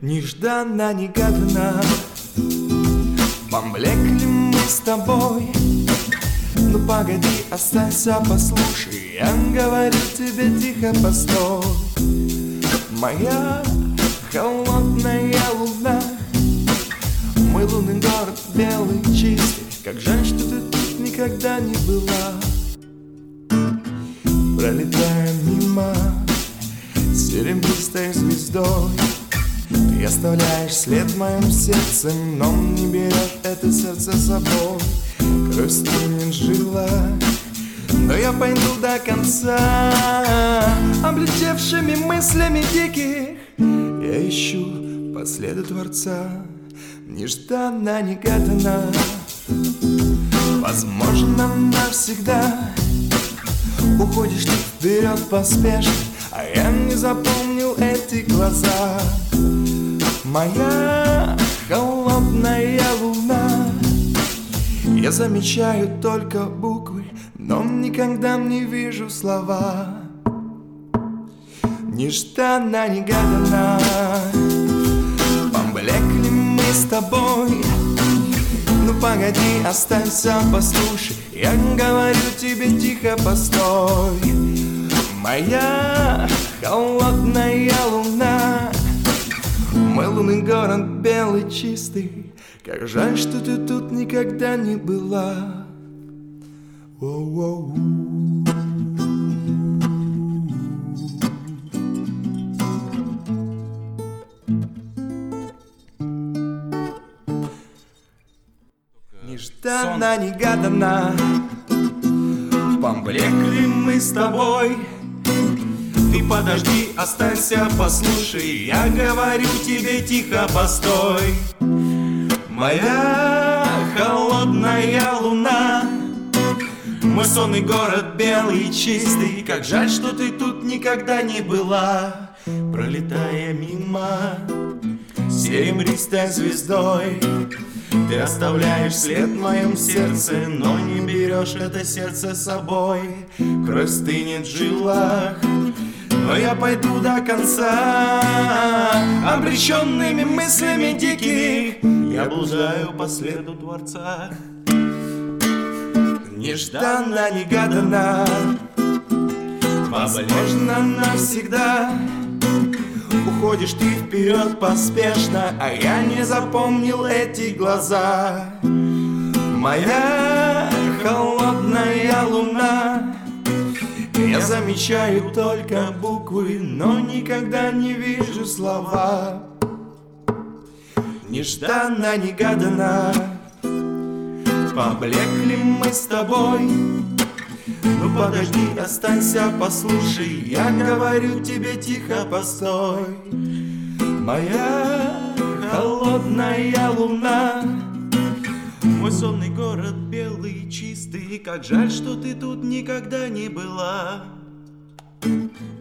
Нежданно, негаданно поблекли мы с тобой. Ну погоди, останься, послушай, я говорю тебе тихо, постой. Моя холодная луна, мой лунный город белый, чистый. Как жаль, что ты тут никогда не была. Пролетая мимо серебристой звездой, ты оставляешь след в моем сердце, но не берешь это сердце с собой. Кровь стынет в жилах, но я пойду до конца. Облетевшими мыслями диких я ищу по следу Творца. Нежданно, негаданно, возможно, навсегда уходишь ты вперед поспешно, а я не запомнил эти глаза. Моя холодная луна, я замечаю только буквы, но никогда не вижу слова. Нежданно, негаданно поблекли мы с тобой. Ну погоди, останься, послушай, я говорю тебе тихо, постой. Моя холодная луна, мой лунный город белый, чистый. Как жаль, что ты тут никогда не была. Воу-воу. Нежданно, негаданно поблекли мы с тобой. Ты подожди, останься, послушай, я говорю тебе тихо, постой. Моя холодная луна, мой сонный город белый, чистый. Как жаль, что ты тут никогда не была. Пролетая мимо серебристой звездой, ты оставляешь след в моем сердце, но не берешь это сердце с собой. Кровь стынет в жилах, но я пойду до конца. Обреченными мыслями диких я блуждаю по следу Творца. Нежданно, негаданно, возможно, навсегда уходишь ты вперед поспешно, а я не запомнил эти глаза. Моя холодная луна, я замечаю только буквы, но никогда не вижу слова. Нежданно, негаданно поблекли мы с тобой. Ну подожди, останься, послушай, я говорю тебе тихо, постой. Моя холодная луна, мой сонный город белый, чистый. Как жаль, что ты тут никогда не была.